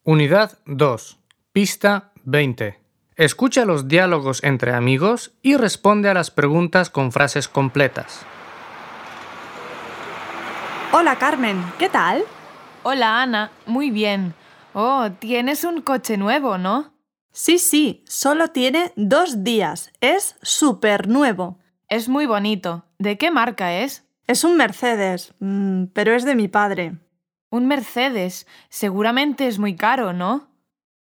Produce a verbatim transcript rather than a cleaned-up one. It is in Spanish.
Unidad dos. Pista veinte. Escucha los diálogos entre amigos y responde a las preguntas con frases completas. Hola Carmen, ¿qué tal? Hola Ana, muy bien. Oh, tienes un coche nuevo, ¿no? Sí, sí, solo tiene dos días. Es súper nuevo. Es muy bonito. ¿De qué marca es? Es un Mercedes, mm, pero es de mi padre. Un Mercedes. Seguramente es muy caro, ¿no?